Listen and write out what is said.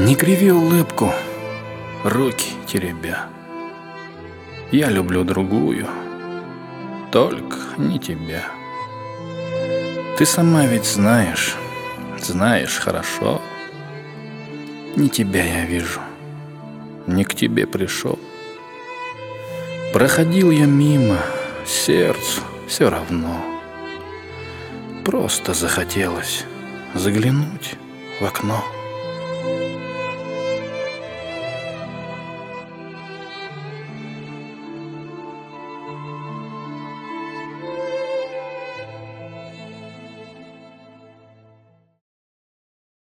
Не криви улыбку, руки теребя. Я люблю другую, только не тебя. Ты сама ведь знаешь хорошо. Не тебя я вижу, не к тебе пришел. Проходил я мимо, сердцу все равно. Просто захотелось заглянуть в окно.